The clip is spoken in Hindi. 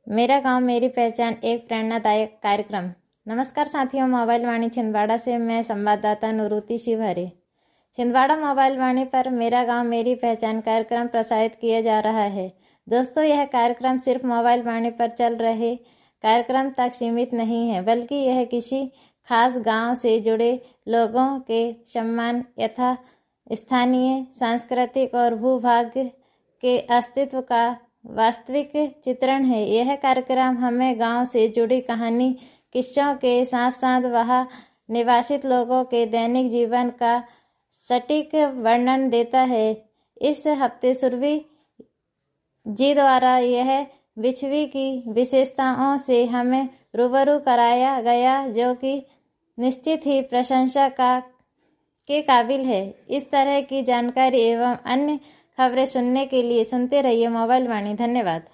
मेरा गांव मेरी पहचान एक प्रेरणादायक कार्यक्रम। नमस्कार साथियों, मोबाइल वाणी छिंदवाड़ा से मैं संवाददाता नुरुति शिवहरे। छिंदवाड़ा मोबाइल वाणी पर मेरा गांव मेरी पहचान कार्यक्रम प्रसारित किया जा रहा है। दोस्तों, यह कार्यक्रम सिर्फ मोबाइल वाणी पर चल रहे कार्यक्रम तक सीमित नहीं है, बल्कि यह किसी खास गांव से जुड़े लोगों के सम्मान यथा स्थानीय सांस्कृतिक और भूभाग्य के अस्तित्व का वास्तविक चित्रण है। यह कार्यक्रम हमें गांव से जुड़ी कहानी किस्सों के साथ साथ वहाँ निवासित लोगों के दैनिक जीवन का सटीक वर्णन देता है। इस हफ्ते सुरभि जी द्वारा यह बिछवी की विशेषताओं से हमें रूबरू कराया गया, जो कि निश्चित ही प्रशंसा के काबिल है। इस तरह की जानकारी एवं अन्य खबरें सुनने के लिए सुनते रहिए मोबाइल वाणी। धन्यवाद।